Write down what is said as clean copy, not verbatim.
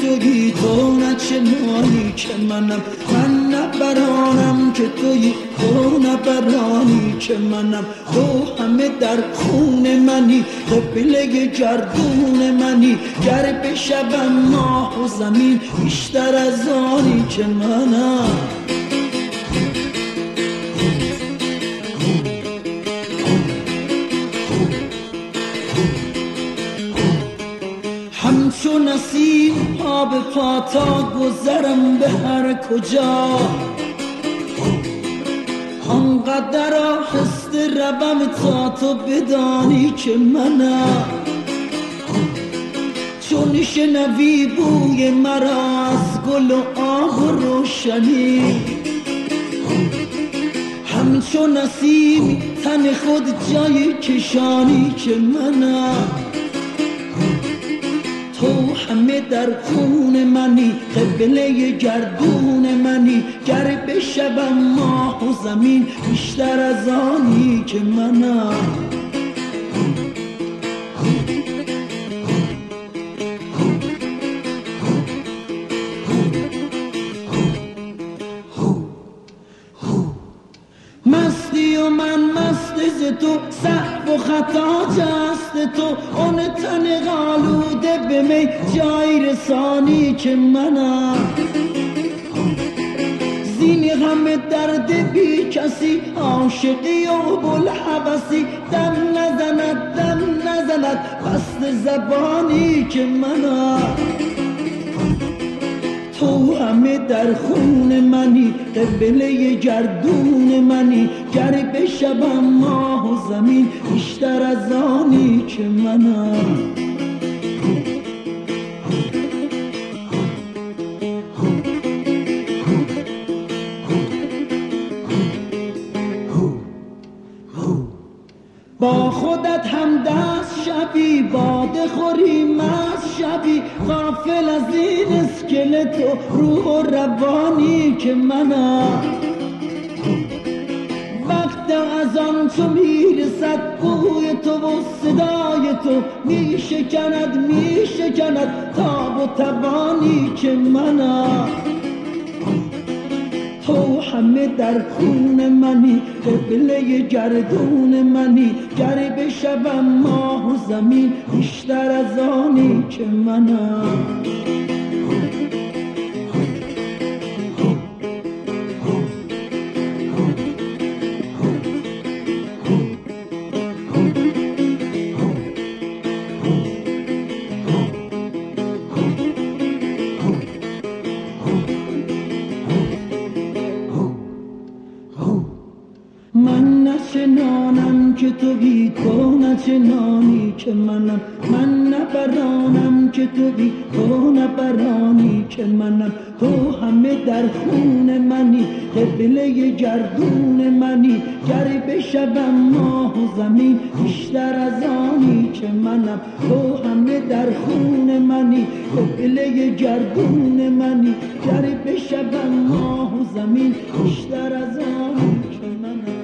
تویی تو نه چنانی که منم، من نه برانم که تویی تو نه برانی که منم. تو همه در خون منی، قبله گردون منی، گر بشوم ماه و زمین بیشتر از آنی که منم. همچو نسیم پا به پا تا گذرم به هر کجا، آنقدر آهسته روم تا تو بدانی که منم. چون شنوی بوی مرا از گل و آب و روشنی، همچو نسیم تن خود جای کشانی که منم. تو همه در خون منی، قبله گردون منی، گر بشوم ماه و زمین بیشتر از آنی که منم. مستی و من مست ز تو، سهو و خطا جست تو، اون تن غالوده به می جای رسانی که منم. زین همه درد بی کسی عاشقی و بلحوثی، دم نزند بست زبانی که منم. تو همه در خون منی، قبله گردون منی، گر بشوم ماه و زمین بیشتر از آنی که منم. با خودت هم دست شوی، باده خوری مست شوی، غافل از این اسکلت و روح و روانی که منم. وقت از آن چو میرسد بوی تو و صدای تو، میشکند تاب و توانی که منم. تو همه در خون منی، قبله گردون منی، گر بشوم ماه و زمین بیشتر از آنی که منم. من نه چنانم که تویی تو نه چنانی که منم، من نه برانم که تویی تو نه برانی که منم. تو همه در خون منی، قبله گردون منی، گر بشوم ماه و زمین بیشتر از آنی که منم. تو همه در خون منی، قبله گردون منی، گر بشوم ماه و زمین بیشتر از آنی که منم.